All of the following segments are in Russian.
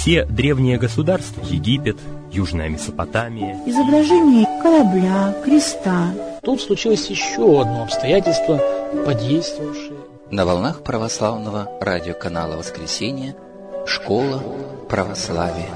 Все древние государства, Египет, Южная Месопотамия, изображение корабля, креста. Тут случилось еще одно обстоятельство, подействовавшее. На волнах православного радиоканала «Воскресенье» «Школа православия».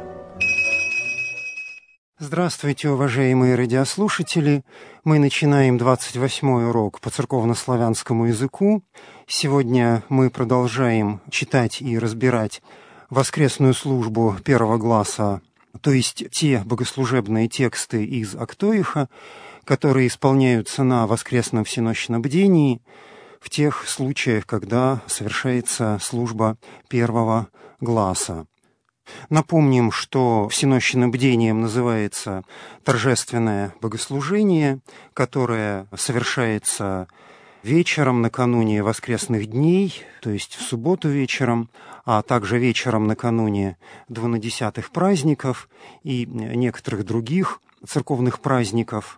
Здравствуйте, уважаемые радиослушатели! Мы начинаем 28-й урок по церковнославянскому языку. Сегодня мы продолжаем читать и разбирать воскресную службу первого гласа, то есть те богослужебные тексты из Актоиха, которые исполняются на воскресном всенощном бдении в тех случаях, когда совершается служба первого гласа. Напомним, что всенощным бдением называется торжественное богослужение, которое совершается вечером накануне воскресных дней, то есть в субботу вечером, а также вечером накануне двунадесятых праздников и некоторых других церковных праздников.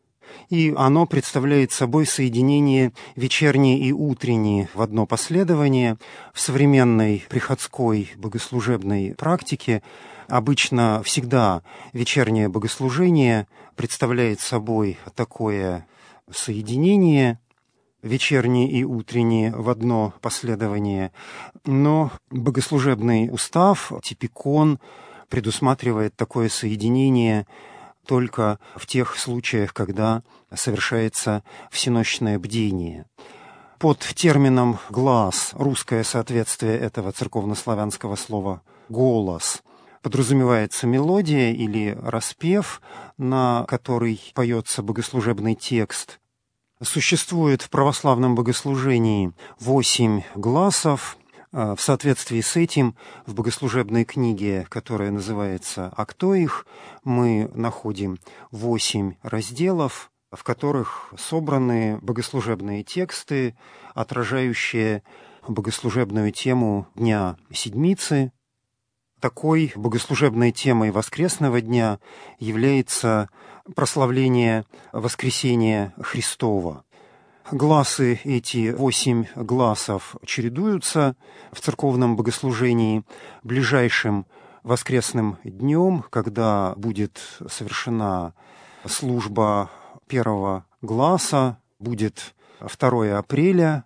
И оно представляет собой соединение вечернее и утреннее в одно последование. В современной приходской богослужебной практике обычно всегда вечернее богослужение представляет собой такое соединение, вечернее и утреннее в одно последование, но богослужебный устав, типикон, предусматривает такое соединение только в тех случаях, когда совершается всенощное бдение. Под термином «глас» русское соответствие этого церковнославянского слова «голос» подразумевается мелодия или распев, на который поется богослужебный текст. Существует в православном богослужении 8 гласов. В соответствии с этим в богослужебной книге, которая называется «Актоих», мы находим 8 разделов, в которых собраны богослужебные тексты, отражающие богослужебную тему Дня Седмицы. Такой богослужебной темой воскресного дня является прославление Воскресения Христова. Гласы эти, 8 гласов, чередуются в церковном богослужении. Ближайшим воскресным днем, когда будет совершена служба первого гласа, будет 2 апреля,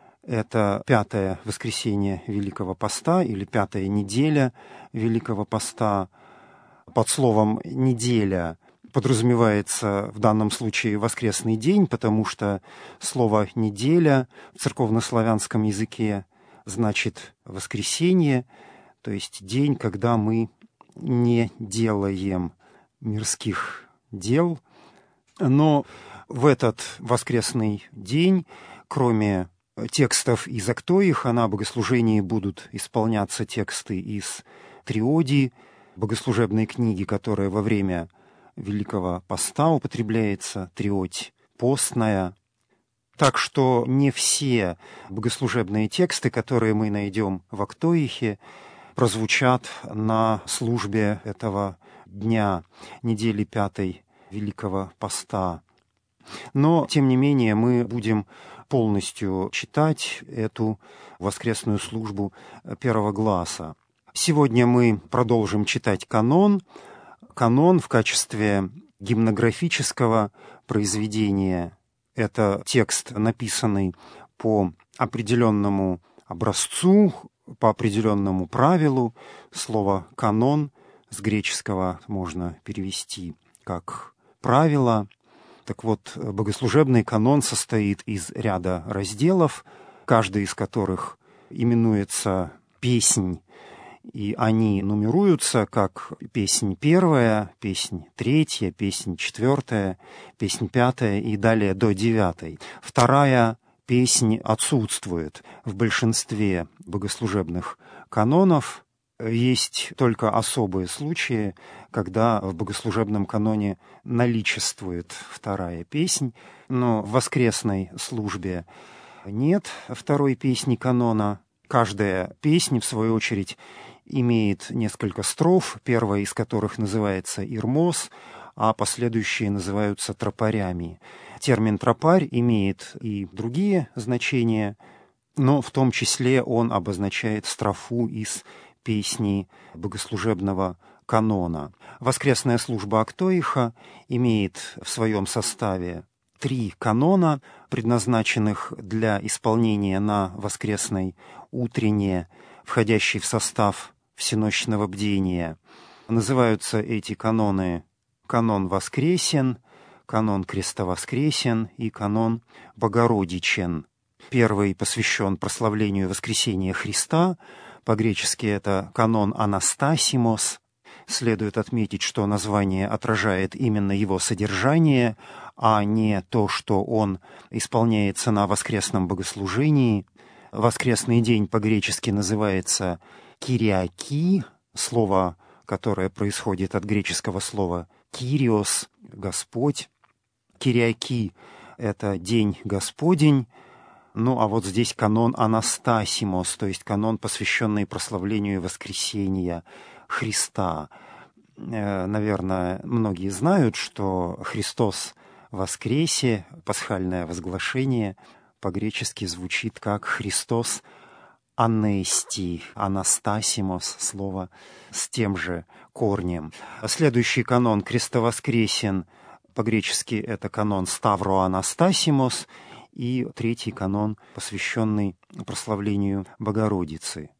это 5-е воскресенье Великого Поста или 5-я неделя Великого Поста. Под словом «неделя» подразумевается в данном случае воскресный день, потому что слово «неделя» в церковнославянском языке значит «воскресенье», то есть день, когда мы не делаем мирских дел. Но в этот воскресный день, кроме текстов из Актоиха, на богослужении будут исполняться тексты из Триодии, богослужебной книги, которая во время Великого Поста употребляется, триодь постная. Так что не все богослужебные тексты, которые мы найдем в Актоихе, прозвучат на службе этого дня, недели 5-й Великого Поста. Но, тем не менее, мы будем полностью читать эту воскресную службу первого гласа. Сегодня мы продолжим читать канон. Канон в качестве гимнографического произведения – это текст, написанный по определенному образцу, по определенному правилу. Слово «канон» с греческого можно перевести как «правило». Так вот, богослужебный канон состоит из ряда разделов, каждый из которых именуется «песнь», и они нумеруются как песнь 1, песнь 3, песнь 4, песнь 5 и далее до 9. Вторая песнь отсутствует в большинстве богослужебных канонов. Есть только особые случаи, когда в богослужебном каноне наличествует вторая песнь, но в воскресной службе нет второй песни канона. Каждая песня, в свою очередь, имеет несколько строф, первая из которых называется «ирмос», а последующие называются тропарями. Термин «тропарь» имеет и другие значения, но в том числе он обозначает строфу из песни богослужебного канона. Воскресная служба Актоиха имеет в своем составе 3 канона, предназначенных для исполнения на воскресной утренне, входящей в состав всенощного бдения. Называются эти каноны канон Воскресен, канон Крестовоскресен и канон Богородичен. Первый посвящен прославлению воскресения Христа, по-гречески это канон Анастасимос. Следует отметить, что название отражает именно его содержание, а не то, что он исполняется на воскресном богослужении. Воскресный день по-гречески называется «кириаки», слово, которое происходит от греческого слова «кириос», «Господь». «Кириаки» — это день Господень. Ну, а вот здесь канон Анастасимос, то есть канон, посвященный прославлению воскресения Христа. Наверное, многие знают, что Христос воскресе, пасхальное возглашение, по-гречески звучит как Христос Анести, Анастасимос, слово с тем же корнем. Следующий канон Крестовоскресен, по-гречески это канон Ставро Анастасимос, и третий канон, посвященный прославлению Богородицы.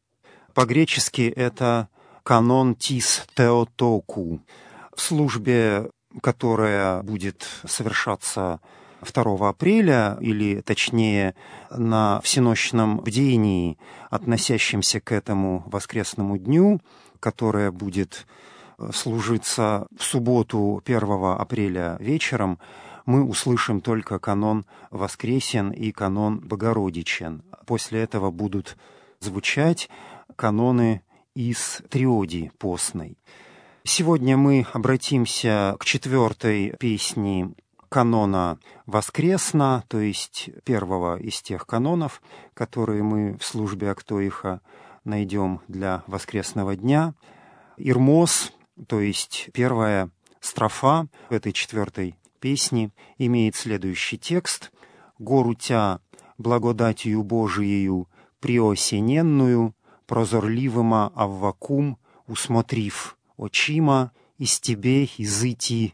По-гречески это канон Тис Теотоку. В службе, которая будет совершаться 2 апреля, или точнее на всенощном бдении, относящемся к этому воскресному дню, которое будет служиться в субботу 1 апреля вечером, мы услышим только канон Воскресен и канон Богородичен. После этого будут звучать каноны из триоди постной. Сегодня мы обратимся к 4-й песне канона Воскресна, то есть первого из тех канонов, которые мы в службе Актоиха найдем для воскресного дня. Ирмос, то есть первая строфа в этой 4-й песни, имеет следующий текст: «Гору тя благодатью Божиею приосененную, прозорливыма Аввакум, усмотрив очима, из тебе изыти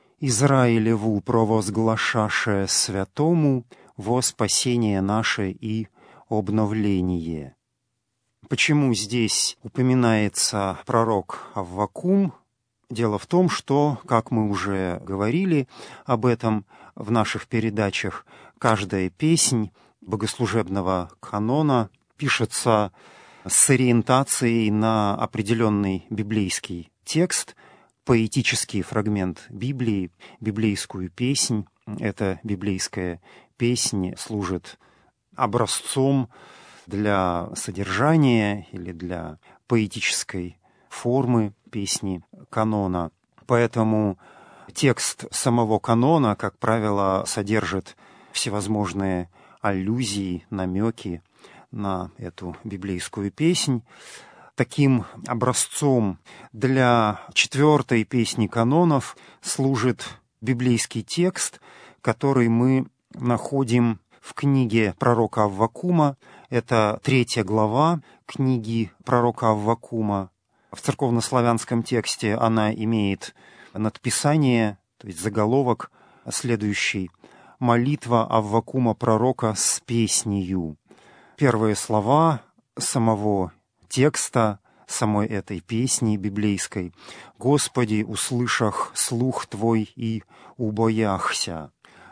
Израилеву провозглашаше святому во спасение наше и обновление». Почему здесь упоминается пророк Аввакум? Дело в том, что, как мы уже говорили об этом в наших передачах, каждая песнь богослужебного канона пишется с ориентацией на определенный библейский текст, поэтический фрагмент Библии, библейскую песнь. Эта библейская песнь служит образцом для содержания или для поэтической формы песни канона. Поэтому текст самого канона, как правило, содержит всевозможные аллюзии, намеки на эту библейскую песнь. Таким образцом для 4-й песни канонов служит библейский текст, который мы находим в книге пророка Аввакума. Это 3 глава книги пророка Аввакума. В церковнославянском тексте она имеет надписание, то есть заголовок следующий: «Молитва Аввакума пророка с песнею». Первые слова самого текста, самой этой песни библейской: «Господи, услышах слух Твой и убояхся».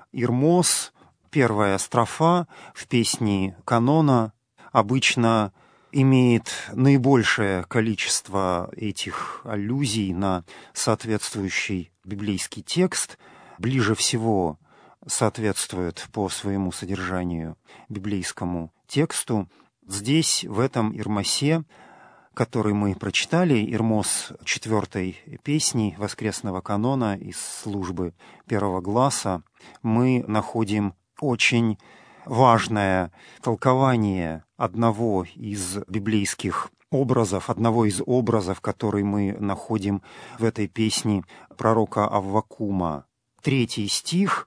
Ирмос, первая строфа в песне канона, обычно имеет наибольшее количество этих аллюзий на соответствующий библейский текст, ближе всего соответствует по своему содержанию библейскому тексту. Здесь, в этом Ирмосе, который мы прочитали, Ирмос 4-й песни воскресного канона из службы первого гласа, мы находим очень важное толкование одного из библейских образов, который мы находим в этой песне пророка Аввакума. 3 стих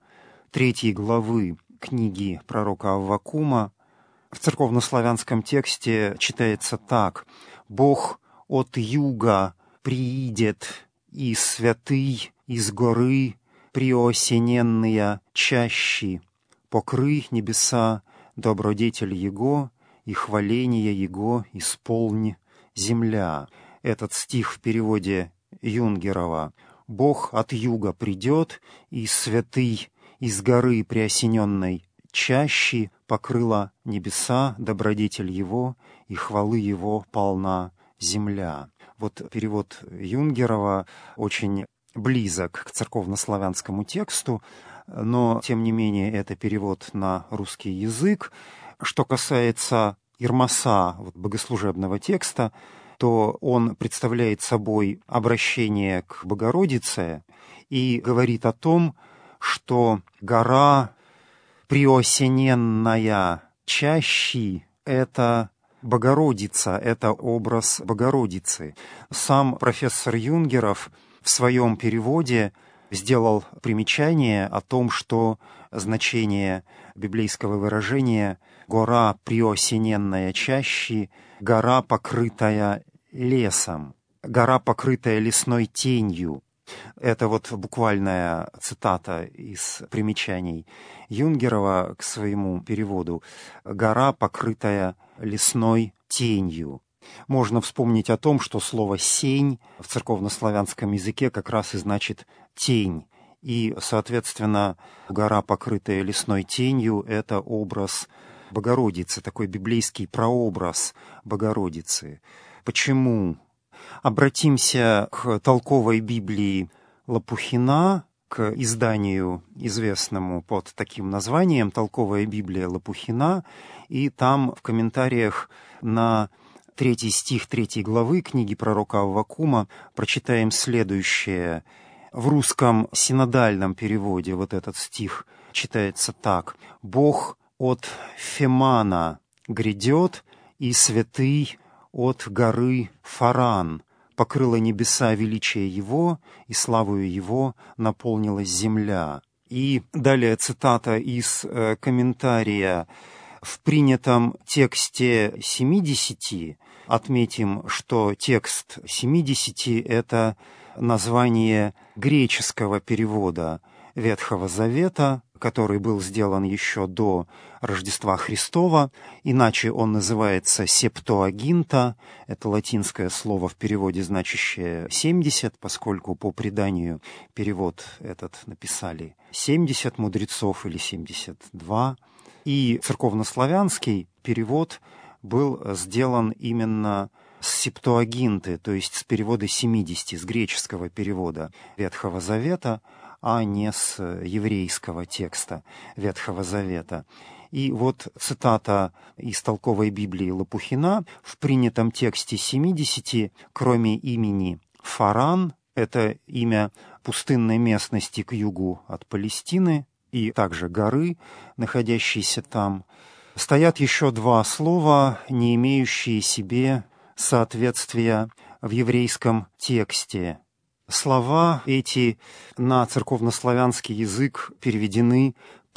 3 главы книги пророка Аввакума в церковнославянском тексте читается так: Бог от юга приидет, и святый из горы приосененные чащи, покры небеса добродетель Его, и хваление Его исполни земля. Этот стих в переводе Юнгерова. Бог от юга придет, и святый из горы приосененной чащи покрыла небеса добродетель Его, и хвалы Его полна земля. Вот перевод Юнгерова очень близок к церковнославянскому тексту, но, тем не менее, это перевод на русский язык. Что касается Ирмаса, богослужебного текста, то он представляет собой обращение к Богородице и говорит о том, что гора приосененная чащи — это Богородица, это образ Богородицы. Сам профессор Юнгеров в своем переводе сделал примечание о том, что значение библейского выражения «гора приосененная чащи» — гора, покрытая лесом, гора, покрытая лесной тенью. Это буквальная цитата из примечаний Юнгерова к своему переводу. «Гора, покрытая лесной тенью». Можно вспомнить о том, что слово «сень» в церковнославянском языке как раз и значит «тень». И, соответственно, гора, покрытая лесной тенью, это образ Богородицы, такой библейский прообраз Богородицы. Почему? Обратимся к толковой Библии Лопухина, к изданию, известному под таким названием «Толковая Библия Лопухина», и там в комментариях на 3 стих 3 главы книги пророка Аввакума прочитаем следующее. В русском синодальном переводе этот стих читается так. «Бог от Фемана грядет, и святый от горы Фаран. Покрыло небеса величие Его, и славою Его наполнилась земля». И далее цитата из комментария. В принятом тексте 70 отметим, что текст 70 — это название греческого перевода Ветхого Завета, который был сделан еще до Рождества Христова, иначе он называется Септуагинта, это латинское слово в переводе, значащее 70, поскольку по преданию перевод этот написали 70 мудрецов или 72, и церковнославянский перевод был сделан именно с Септуагинты, то есть с перевода 70, с греческого перевода Ветхого Завета, а не с еврейского текста Ветхого Завета. И цитата из толковой Библии Лопухина. В принятом тексте 70, кроме имени Фаран, это имя пустынной местности к югу от Палестины, и также горы, находящиеся там, стоят еще 2 слова, не имеющие себе соответствия в еврейском тексте. Слова эти на церковнославянский язык переведены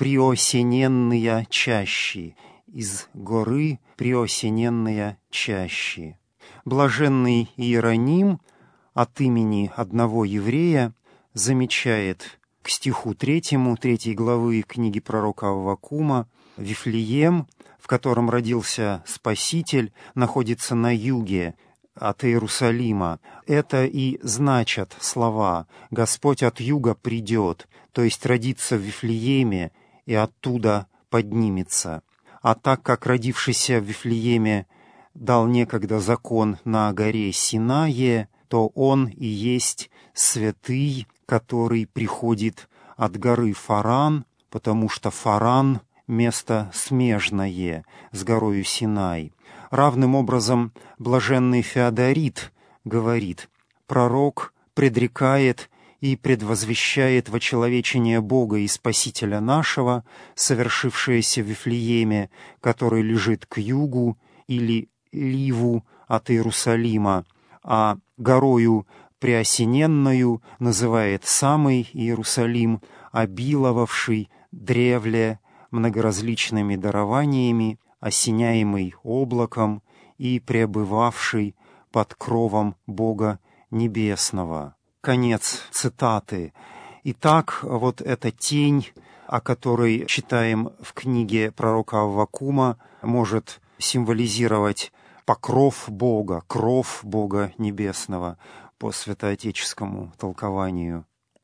«приосененные чащи», из горы «приосененные чащи». Блаженный Иероним от имени одного еврея замечает к стиху 3 главы книги пророка Аввакума: «Вифлеем, в котором родился Спаситель, находится на юге от Иерусалима». Это и значат слова «Господь от юга придет», то есть родится в Вифлееме и оттуда поднимется. А так как родившийся в Вифлееме дал некогда закон на горе Синае, то он и есть святый, который приходит от горы Фаран, потому что Фаран — место смежное с горою Синай. Равным образом блаженный Феодорит говорит: «Пророк предрекает и предвозвещает вочеловечение Бога и Спасителя нашего, совершившееся в Вифлееме, который лежит к югу или ливу от Иерусалима, а горою преосененную называет самый Иерусалим, обиловавший древле многоразличными дарованиями, осеняемый облаком и пребывавший под кровом Бога Небесного». Конец цитаты. Итак, вот эта тень, о которой читаем в книге пророка Аввакума, может символизировать покров Бога, кров Бога Небесного по святоотеческому толкованию.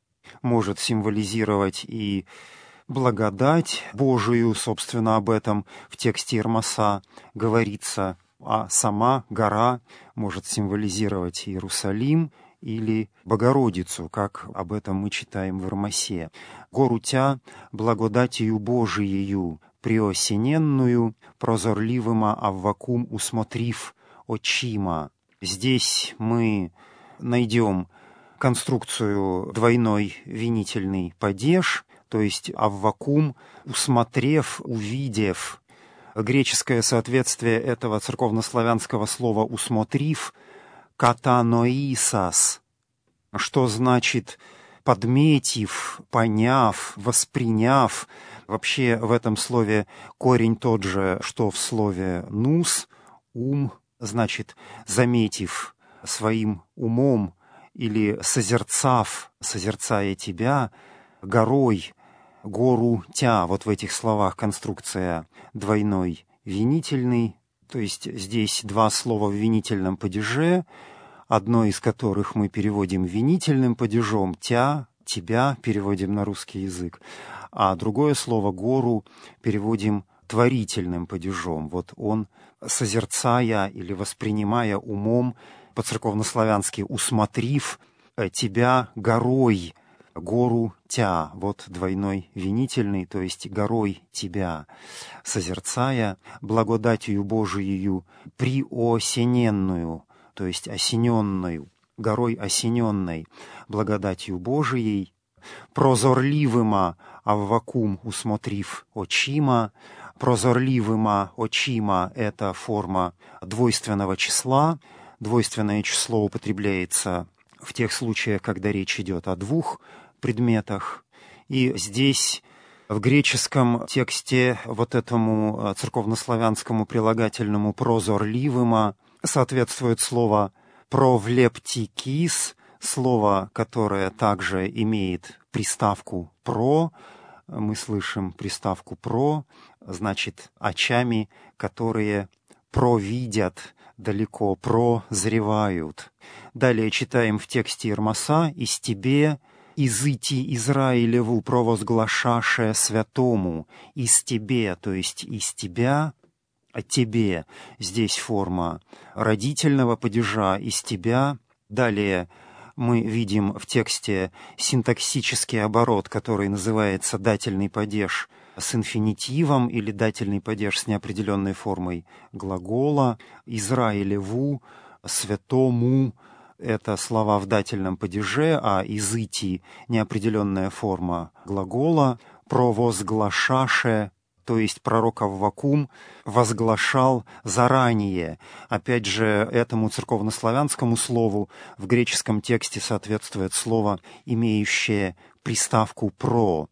Может символизировать и благодать Божию, собственно, об этом в тексте Ирмаса говорится, а сама гора может символизировать Иерусалим или Богородицу, как об этом мы читаем в Ирмасе. «Гору тя благодатью Божиею приосененную, прозорливыма Аввакум усмотрив очима». Здесь мы найдем конструкцию двойной винительный падеж, то есть Аввакум, усмотрев, увидев. Греческое соответствие этого церковнославянского слова «усмотрив» — «катаноисас», что значит подметив, поняв, восприняв. Вообще в этом слове корень тот же, что в слове «нус», «ум», значит заметив своим умом или созерцав, созерцая тебя, горой, гору тя. Вот в этих словах конструкция двойной винительный. То есть здесь два слова в винительном падеже, одно из которых мы переводим винительным падежом «тя», «тебя» переводим на русский язык, а другое слово «гору» переводим творительным падежом. Вот он, созерцая или воспринимая умом, по-церковнославянски «усмотрив тебя горой», гору тя, вот двойной винительный, то есть горой тебя, созерцая благодатью Божиею приосененную, то есть осененную, горой осененной благодатью Божией, прозорливыма Аввакум усмотрив очима. Прозорливыма очима — это форма двойственного числа. Двойственное число употребляется в тех случаях, когда речь идет о двух предметах. И здесь в греческом тексте вот этому церковнославянскому прилагательному прозорливыма соответствует слово провлептикис, слово, которое также имеет приставку «про». Мы слышим приставку «про», значит, очами, которые провидят далеко, прозревают. Далее читаем в тексте Ирмаса: «Из тебе, изыти Израилеву провозглашаше святому». «Из тебе», то есть «из тебя», «о тебе». Здесь форма родительного падежа «из тебя». Далее мы видим в тексте синтаксический оборот, который называется дательный падеж с инфинитивом или дательный падеж с неопределенной формой глагола. «Израилеву», «святому» — это слова в дательном падеже, а «изыти» — неопределенная форма глагола. «Провозглашаше», то есть пророк Аввакум возглашал заранее. Опять же, этому церковнославянскому слову в греческом тексте соответствует слово, имеющее приставку «про»,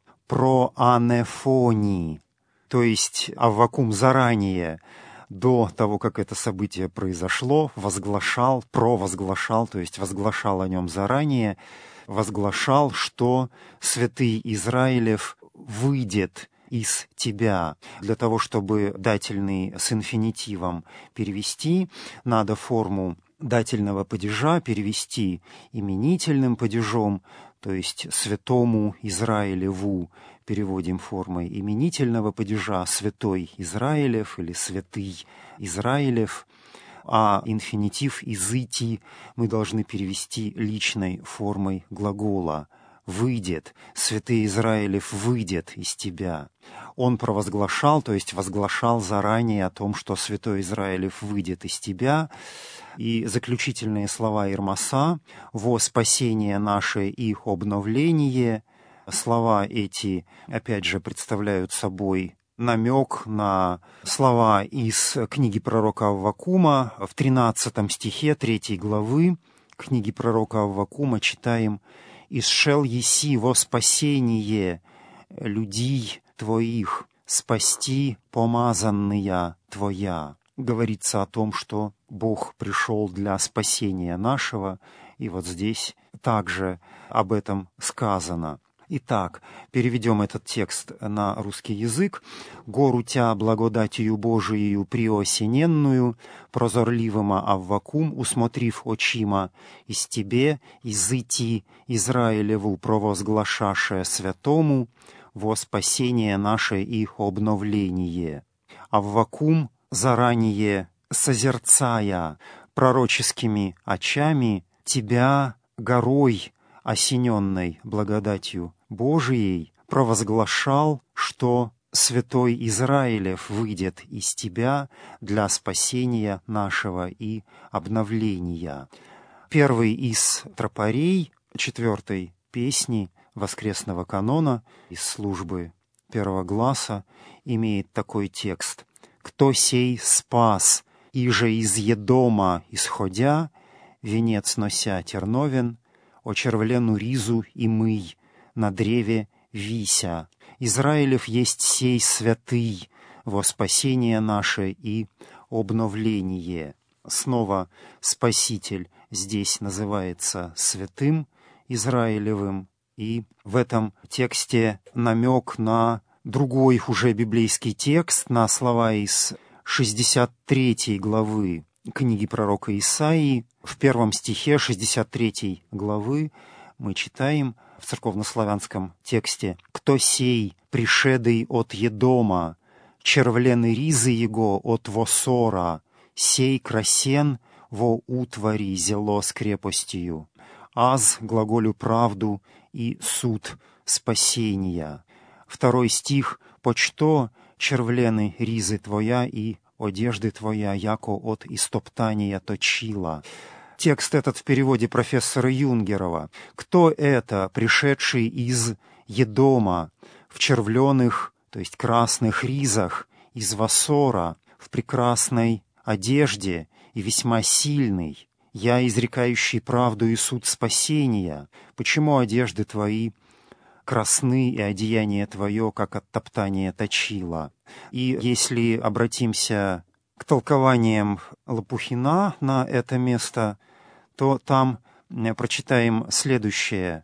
«проанефони», то есть Аввакум заранее, до того, как это событие произошло, возглашал, провозглашал, то есть возглашал о нем заранее, возглашал, что святый Израилев выйдет из тебя. Для того, чтобы дательный с инфинитивом перевести, надо форму дательного падежа перевести именительным падежом, то есть святому Израилеву переводим формой именительного падежа святой Израилев или святый Израилев, а инфинитив изыти мы должны перевести личной формой глагола. «Выйдет, святый Израилев выйдет из тебя». Он провозглашал, то есть возглашал заранее о том, что святой Израилев выйдет из тебя. И заключительные слова Ирмаса: «Во спасение наше и обновление». Слова эти, опять же, представляют собой намек на слова из книги пророка Аввакума. В 13 стихе 3 главы книги пророка Аввакума читаем: «Исшел еси во спасение людей твоих, спасти помазанная твоя». Говорится о том, что Бог пришел для спасения нашего, и вот здесь также об этом сказано. Итак, переведем этот текст на русский язык. «Гору тя благодатью Божиею приосененную, прозорливыма Аввакум, усмотрив очима, из тебе, изыти Израилеву провозглашаше святому, во спасение наше и обновление». Аввакум, заранее созерцая пророческими очами тебя горой, осененной благодатью Божией, провозглашал, что святой Израилев выйдет из тебя для спасения нашего и обновления. Первый из тропарей 4-й песни воскресного канона из службы первого гласа имеет такой текст: «Кто сей спас, иже из Едома исходя, венец нося терновен, очервлену ризу и мый, на древе вися. Израилев есть сей святый, во спасение наше и обновление». Снова Спаситель здесь называется святым Израилевым, и в этом тексте намек на другой уже библейский текст, на слова из 63 главы книги пророка Исаии. В 1 стихе 63 главы мы читаем в церковнославянском тексте: «Кто сей, пришедый от Едома, червлены ризы его от Восора, сей красен во утвари зело с крепостью, аз глаголю правду и суд спасения». 2 стих: «Почто червлены ризы твоя и одежды твоя, яко от истоптания точила». Текст этот в переводе профессора Юнгерова. Кто это, пришедший из Едома, в червленых, то есть красных ризах, из Восора, в прекрасной одежде и весьма сильный, я, изрекающий правду и суд спасения? Почему одежды твои красны и одеяние твое, как от топтания точила? И если обратимся к толкованиям Лопухина на это место, то там прочитаем следующее.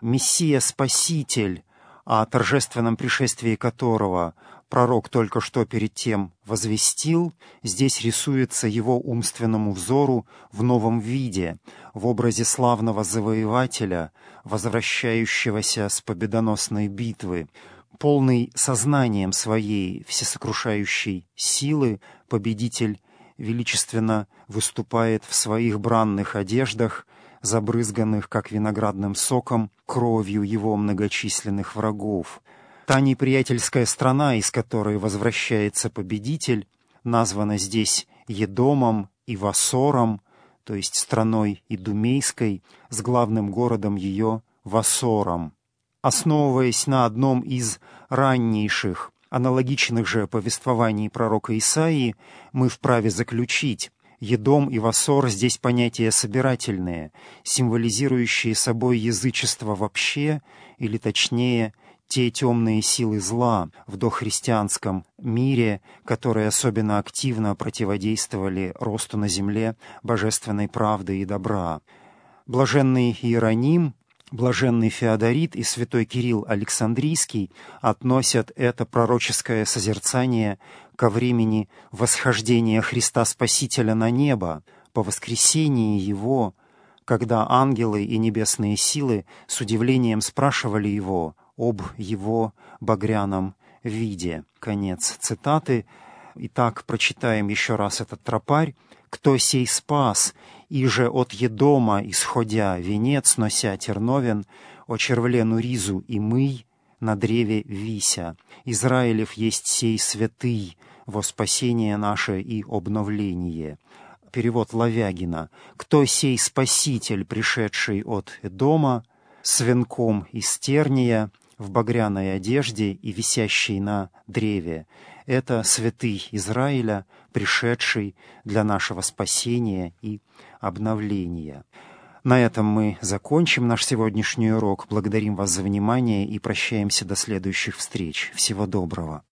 «Мессия-спаситель, о торжественном пришествии которого пророк только что перед тем возвестил, здесь рисуется его умственному взору в новом виде, в образе славного завоевателя, возвращающегося с победоносной битвы. Полный сознанием своей всесокрушающей силы, победитель величественно выступает в своих бранных одеждах, забрызганных, как виноградным соком, кровью его многочисленных врагов. Та неприятельская страна, из которой возвращается победитель, названа здесь Едомом и Восором, то есть страной идумейской, с главным городом ее Восором. Основываясь на одном из раннейших, аналогичных же повествований пророка Исаии, мы вправе заключить: Едом и Восор здесь понятия собирательные, символизирующие собой язычество вообще, или точнее, те темные силы зла в дохристианском мире, которые особенно активно противодействовали росту на земле божественной правды и добра. Блаженный Иероним, блаженный Феодорит и святой Кирилл Александрийский относят это пророческое созерцание ко времени восхождения Христа Спасителя на небо, по воскресении Его, когда ангелы и небесные силы с удивлением спрашивали Его об Его багряном виде. Конец цитаты. Итак, прочитаем еще раз этот тропарь. «Кто сей спас, иже от Едома исходя, венец нося терновен, очервлену ризу и мый, на древе вися. Израилев есть сей святый, во спасение наше и обновление». Перевод Лавягина. «Кто сей спаситель, пришедший от Эдома, с венком из терния, в багряной одежде и висящий на древе? Это святый Израиля, пришедший для нашего спасения и обновления». На этом мы закончим наш сегодняшний урок. Благодарим вас за внимание и прощаемся до следующих встреч. Всего доброго.